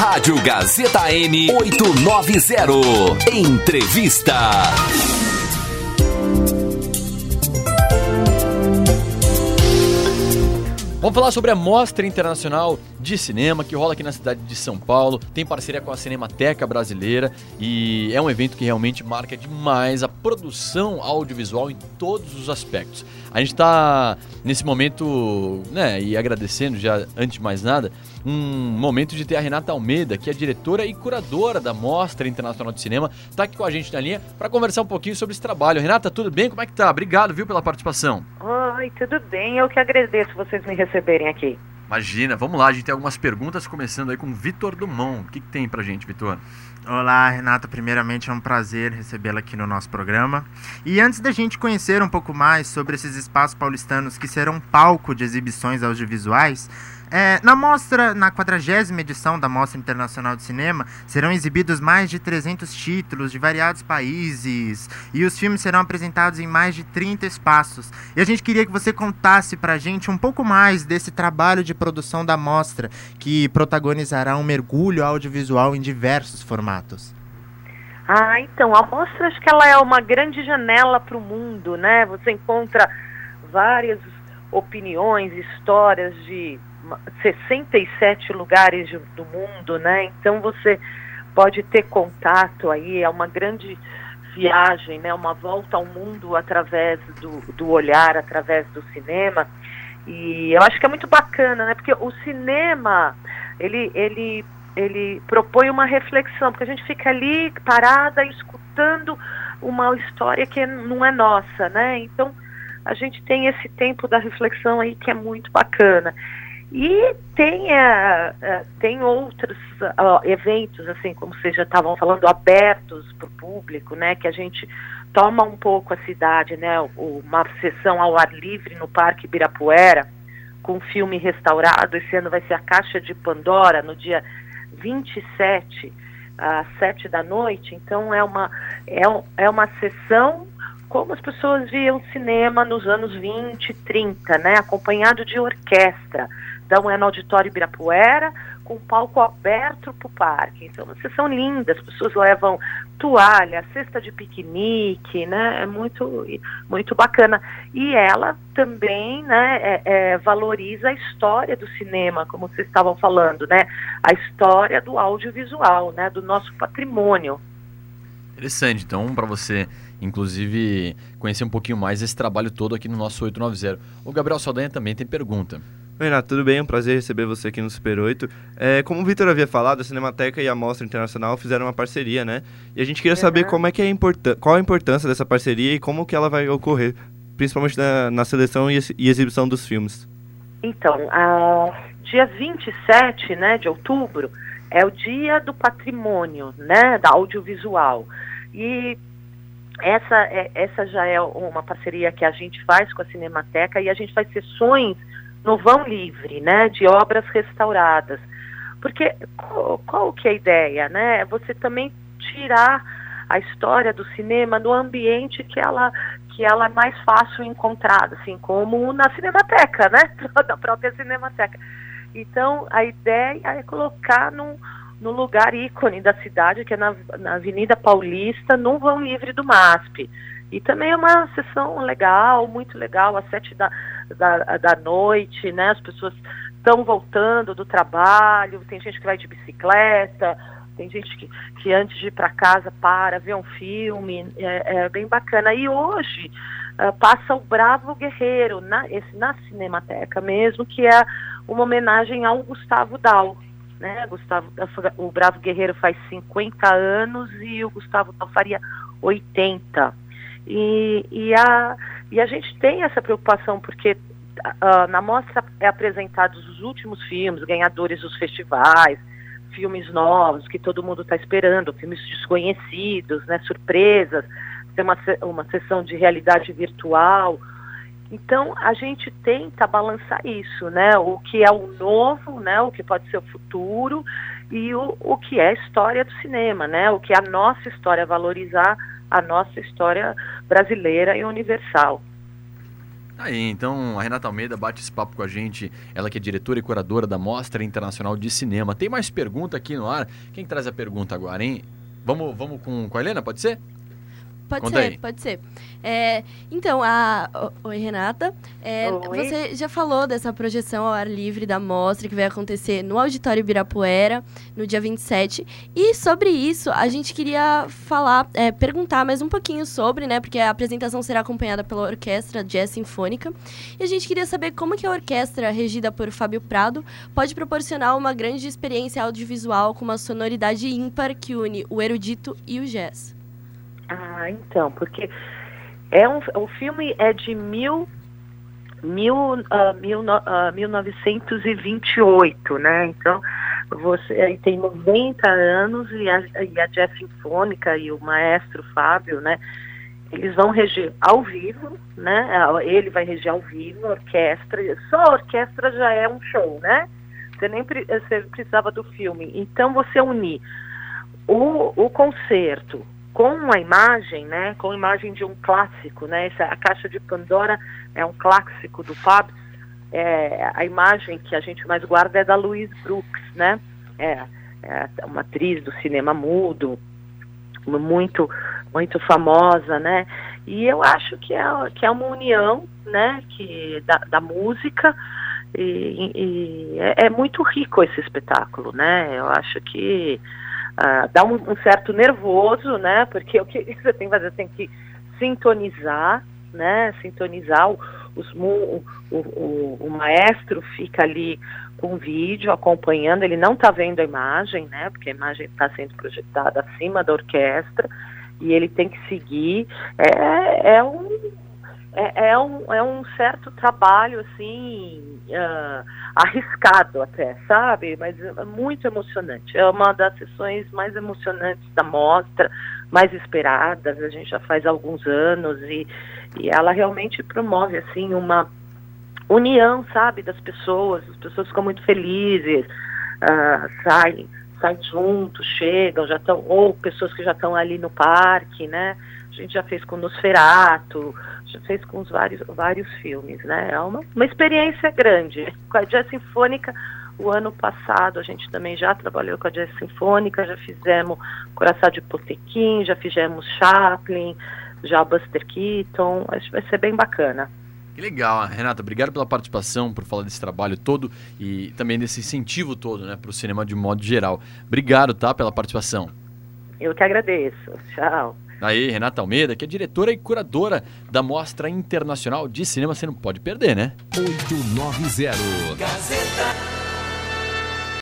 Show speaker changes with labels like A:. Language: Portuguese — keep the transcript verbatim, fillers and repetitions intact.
A: Rádio Gazeta M oitocentos e noventa. Entrevista.
B: Vamos falar sobre a Mostra Internacional de Cinema que rola aqui na cidade de São Paulo. Tem parceria com a Cinemateca Brasileira e é um evento que realmente marca demais a produção audiovisual em todos os aspectos. A gente está nesse momento, né, e agradecendo já, antes de mais nada, um momento de ter a Renata Almeida, que é diretora e curadora da Mostra Internacional de Cinema, está aqui com a gente na linha para conversar um pouquinho sobre esse trabalho. Renata, tudo bem? Como é que tá? Obrigado, viu, pela participação.
C: Oi, tudo bem? Eu que agradeço vocês me receberem aqui.
B: Imagina, vamos lá, a gente tem algumas perguntas, começando aí com o Vitor Dumont. O que, que tem pra gente, Vitor?
D: Olá, Renata, primeiramente é um prazer recebê-la aqui no nosso programa. E antes da gente conhecer um pouco mais sobre esses espaços paulistanos que serão palco de exibições audiovisuais, É, na mostra, na quadragésima edição da Mostra Internacional de Cinema, serão exibidos mais de trezentos títulos de variados países e os filmes serão apresentados em mais de trinta espaços. E a gente queria que você contasse pra gente um pouco mais desse trabalho de produção da mostra, que protagonizará um mergulho audiovisual em diversos formatos.
C: Ah, então, a mostra, acho que ela é uma grande janela para o mundo, né? Você encontra várias opiniões, histórias de sessenta e sete lugares de, do mundo, né? Então você pode ter contato aí, é uma grande viagem, né? Uma volta ao mundo através do, do olhar, através do cinema. E eu acho que é muito bacana, né? Porque o cinema, ele, ele, ele propõe uma reflexão, porque a gente fica ali parada, escutando uma história que não é nossa, né? Então a gente tem esse tempo da reflexão aí que é muito bacana. E tem, uh, uh, tem outros uh, eventos, assim, como vocês já estavam falando, abertos para o público, né, que a gente toma um pouco a cidade, né, uma sessão ao ar livre no Parque Ibirapuera, com filme restaurado. Esse ano vai ser a Caixa de Pandora, no dia vinte e sete, às sete da noite. Então é uma, é, um, é uma sessão como as pessoas viam cinema nos anos vinte, trinta, né, acompanhado de orquestra. Então é no Auditório Ibirapuera, com palco aberto para o parque. Então, vocês são lindas, as pessoas levam toalha, cesta de piquenique, né? É muito, muito bacana. E ela também, né, é, é, valoriza a história do cinema, como vocês estavam falando, né? A história do audiovisual, né? Do nosso patrimônio.
B: Interessante, então, para você, inclusive, conhecer um pouquinho mais esse trabalho todo aqui no nosso oito nove zero. O Gabriel Saldanha também tem pergunta.
E: Oi, Renato, tudo bem? É um prazer receber você aqui no Super oito. É, como o Vitor havia falado, a Cinemateca e a Mostra Internacional fizeram uma parceria, né? E a gente queria uhum. saber como é que é importan- qual a importância dessa parceria e como que ela vai ocorrer, principalmente na, na seleção e, e exibição dos filmes.
C: Então, uh, dia vinte e sete, né, de outubro, é o dia do patrimônio, né, da audiovisual. E essa, é, essa já é uma parceria que a gente faz com a Cinemateca, e a gente faz sessões no vão livre, né, de obras restauradas. Porque qual, qual que é a ideia, né? Você também tirar a história do cinema no ambiente que ela, que ela é mais fácil encontrada, assim, como na Cinemateca, né? Da própria Cinemateca. Então, a ideia é colocar num, no lugar ícone da cidade, que é na, na Avenida Paulista, no vão livre do M A S P. E também é uma sessão legal, muito legal, às sete da, da, da noite, né? As pessoas estão voltando do trabalho, tem gente que vai de bicicleta, tem gente que, que antes de ir para casa para ver um filme, é, é bem bacana. E hoje uh, passa o Bravo Guerreiro, na, esse, na Cinemateca mesmo, que é uma homenagem ao Gustavo Dal, né? Gustavo, o Bravo Guerreiro faz cinquenta anos e o Gustavo Dal faria oitenta. E, e, a, e a gente tem essa preocupação porque uh, na mostra é apresentados os últimos filmes, ganhadores dos festivais, filmes novos que todo mundo está esperando, filmes desconhecidos, né, surpresas, tem uma, uma sessão de realidade virtual. Então a gente tenta balançar isso, né, o que é o novo, né, o que pode ser o futuro e o, o que é a história do cinema, né, o que é a nossa história, valorizar a nossa história brasileira e universal.
B: Aí, então a Renata Almeida bate esse papo com a gente, ela que é diretora e curadora da Mostra Internacional de Cinema. Tem mais pergunta aqui no ar? Quem traz a pergunta agora, hein? Vamos, vamos com, com a Helena, pode ser?
F: Pode
B: Conta
F: ser,
B: aí.
F: pode ser. É, então, a, o- Oi, Renata. É,
C: Oi.
F: Você já falou dessa projeção ao ar livre da mostra que vai acontecer no Auditório Ibirapuera, no dia vinte e sete. E sobre isso, a gente queria falar, é, perguntar mais um pouquinho sobre, né? Porque a apresentação será acompanhada pela Orquestra Jazz Sinfônica. E a gente queria saber como que a orquestra, regida por Fábio Prado, pode proporcionar uma grande experiência audiovisual com uma sonoridade ímpar que une o erudito e o jazz.
C: Ah, então, porque é um, o filme é de mil, mil, ah, mil, no- ah, mil novecentos e vinte e oito, né? Então, você aí tem noventa anos e a, e a Jazz Sinfônica e o maestro Fábio, né? Eles vão reger ao vivo, né? Ele vai reger ao vivo a orquestra. Só a orquestra já é um show, né? Você nem pre- você precisava do filme. Então, você unir o, o concerto com a imagem, né, com a imagem de um clássico, né, essa, a Caixa de Pandora é um clássico do Fábio, é, a imagem que a gente mais guarda é da Louise Brooks, né, é, é uma atriz do cinema mudo, muito, muito famosa, né, e eu acho que é, que é uma união, né, que, da, da música, e, e é, é muito rico esse espetáculo, né, eu acho que Uh, dá um, um certo nervoso, né? Porque o que você tem que fazer? Você tem que sintonizar, né? Sintonizar o, os, o, o, o, o maestro fica ali com o vídeo acompanhando, ele não está vendo a imagem, né? Porque a imagem está sendo projetada acima da orquestra e ele tem que seguir. É, é um É, é, um, é um certo trabalho, assim, uh, arriscado até, sabe? Mas é muito emocionante. É uma das sessões mais emocionantes da mostra, mais esperadas. A gente já faz alguns anos e, e ela realmente promove, assim, uma união, sabe, das pessoas. As pessoas ficam muito felizes, uh, saem, saem juntos, chegam, já estão, ou pessoas que já estão ali no parque, né? A gente já fez com Nosferatu, já fez com os vários, vários filmes, né? É uma, uma experiência grande. Com a Jazz Sinfônica, o ano passado, a gente também já trabalhou com a Jazz Sinfônica, já fizemos Coração de Potequim, já fizemos Chaplin, já Buster Keaton, acho que vai ser bem bacana.
B: Que legal, Renata, obrigado pela participação, por falar desse trabalho todo e também desse incentivo todo, né, para o cinema de modo geral. Obrigado, tá, pela participação.
C: Eu que agradeço. Tchau.
B: Aí, Renata Almeida, que é diretora e curadora da Mostra Internacional de Cinema, você não pode perder, né?
A: oito nove zero Gazeta